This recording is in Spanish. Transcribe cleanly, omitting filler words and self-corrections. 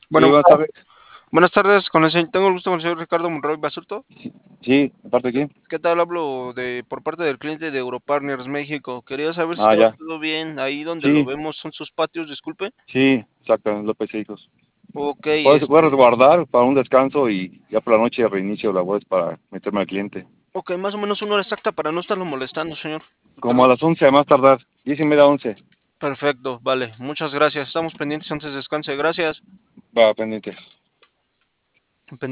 Sí, Bueno, buenas tardes. buenas tardes, tengo el gusto con el señor Ricardo Monroy Basurto. Sí, ¿de parte de quién? ¿Qué tal? Hablo por parte del cliente de Europartners México. Quería saber si Ah, estaba ya. todo bien. Ahí donde lo Sí, vemos son sus patios, disculpe. sí, exacto, López e Hijos. Ok, Voy a resguardar para un descanso y ya por la noche reinicio labores para meterme al cliente. ok, más o menos una hora exacta para no estarlo molestando, señor. Como a Ricardo. las 11 a más tardar, 10:30, 11. Perfecto, vale. Muchas gracias. Estamos pendientes antes descanse. Gracias. Va pendiente.